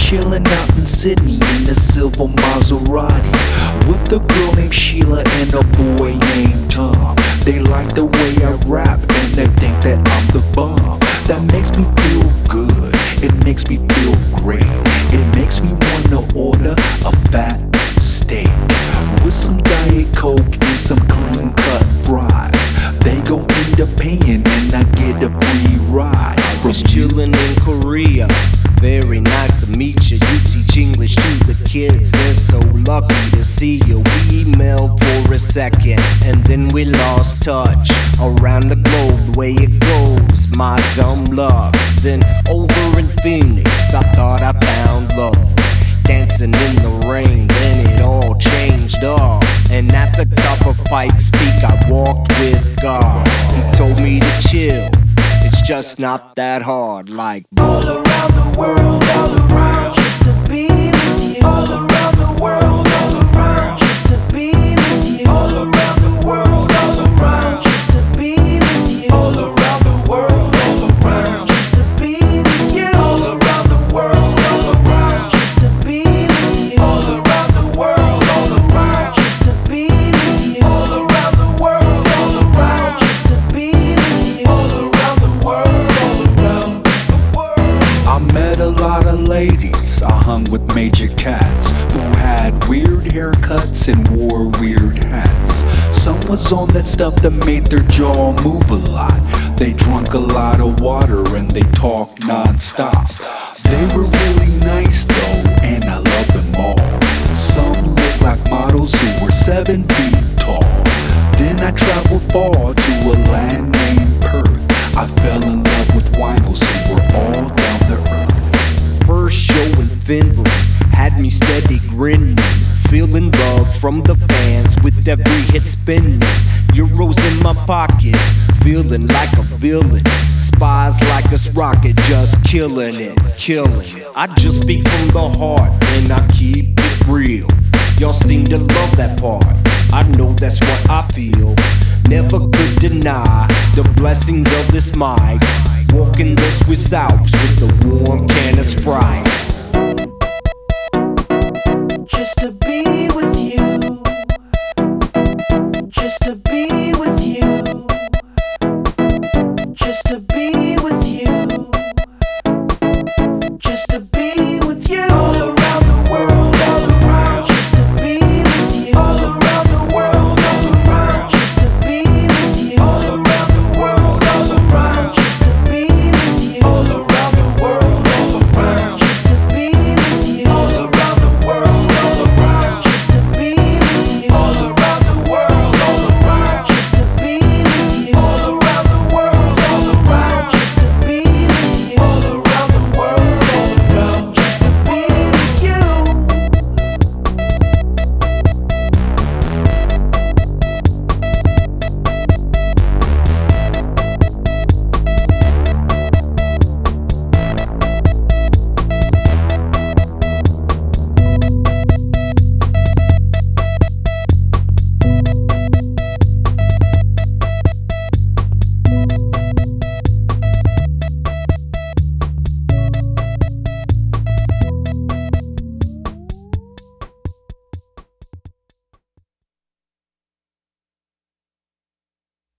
chilling out in Sydney in the silver Maserati with a girl named Sheila and a boy named Tom. They like the way I rap and they think that I'm the bomb. That makes me feel good, it makes me feel great. It makes me wanna order a fat steak with some Diet Coke and some clean cut fries. They gon' end up paying and I get a free ride. Was chillin' in Korea, very nice to meet you. You teach English to the kids, they're so lucky to see you. We emailed for a second and then we lost touch. Around the globe, the way it goes, my dumb luck. Then over in Phoenix, I thought I found love. Dancing in the rain, then it all changed up. And at the top of Pikes Peak, I walked with God. He told me to chill, it's just not that hard. Like all around the world, all around, just to be with you. All around the world, all around, just to be with you. All around the world, all around, just to be with you. All around the world, all around, just to be with you. All around the world, all around, just to be with you. All around the world, all around, just to be with you. All around the world, all around, just to be with you. All around the world, all around the world. I met a lot of ladies, I hung with major cats who had weird haircuts and wore weird hats. Some was on that stuff that made their jaw move a lot. They drunk a lot of water and they talked non-stop. They were really nice though, and I loved them all. Some looked like models who were 7 feet tall. Then I traveled far to a land named Perth. I fell in love with winos who were all down to earth. first show in Finland had me steady grinning, feeling love from the fans with every hit spinning. Euros in my pocket, feeling like a villain. Spies like a rocket, just killing it, killing it. I just speak from the heart and I keep it real. Y'all seem to love that part, I know that's what I feel. Never could deny the blessings of this mic. Walking the Swiss Alps with a warm can of Sprite. Just to be with you, just to be with you, just to be